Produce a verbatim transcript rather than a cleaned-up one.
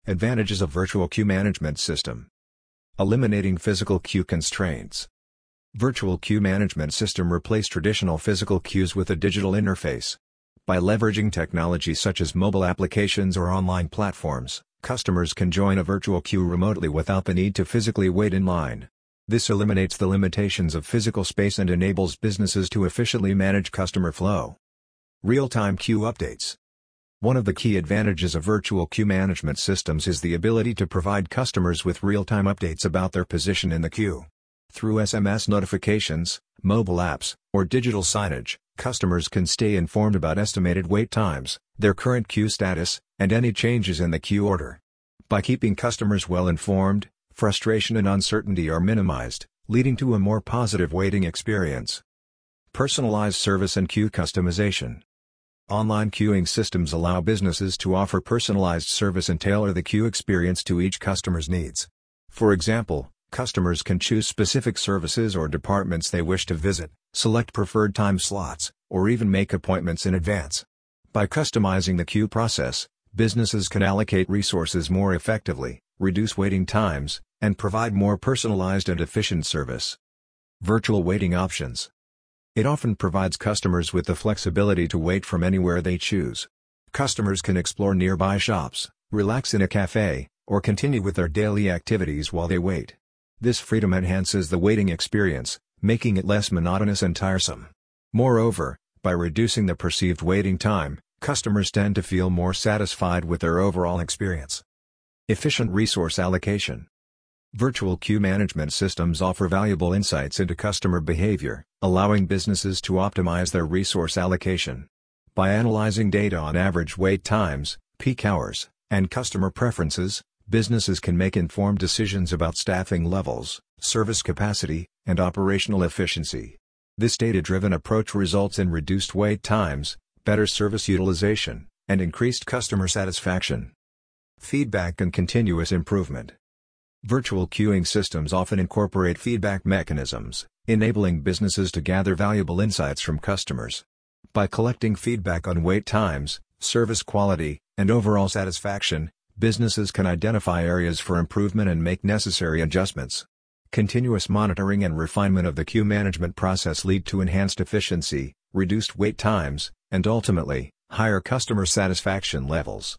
Advantages of Virtual Queue Management System. Eliminating physical queue constraints. Virtual Queue Management System replace traditional physical queues with a digital interface. By leveraging technology such as mobile applications or online platforms, customers can join a virtual queue remotely without the need to physically wait in line. This eliminates the limitations of physical space and enables businesses to efficiently manage customer flow. Real-time queue updates. One of the key advantages of virtual queue management systems is the ability to provide customers with real-time updates about their position in the queue. Through S M S notifications, mobile apps, or digital signage, customers can stay informed about estimated wait times, their current queue status, and any changes in the queue order. By keeping customers well informed, frustration and uncertainty are minimized, leading to a more positive waiting experience. Personalized service and queue customization. Online queuing systems allow businesses to offer personalized service and tailor the queue experience to each customer's needs. For example, customers can choose specific services or departments they wish to visit, select preferred time slots, or even make appointments in advance. By customizing the queue process, businesses can allocate resources more effectively, reduce waiting times, and provide more personalized and efficient service. Virtual waiting options. It often provides customers with the flexibility to wait from anywhere they choose. Customers can explore nearby shops, relax in a cafe, or continue with their daily activities while they wait. This freedom enhances the waiting experience, making it less monotonous and tiresome. Moreover, by reducing the perceived waiting time, customers tend to feel more satisfied with their overall experience. Efficient resource allocation. Virtual queue management systems offer valuable insights into customer behavior, allowing businesses to optimize their resource allocation. By analyzing data on average wait times, peak hours, and customer preferences, businesses can make informed decisions about staffing levels, service capacity, and operational efficiency. This data-driven approach results in reduced wait times, better service utilization, and increased customer satisfaction. Feedback and continuous improvement. Virtual queuing systems often incorporate feedback mechanisms, enabling businesses to gather valuable insights from customers. By collecting feedback on wait times, service quality, and overall satisfaction, businesses can identify areas for improvement and make necessary adjustments. Continuous monitoring and refinement of the queue management process lead to enhanced efficiency, reduced wait times, and ultimately, higher customer satisfaction levels.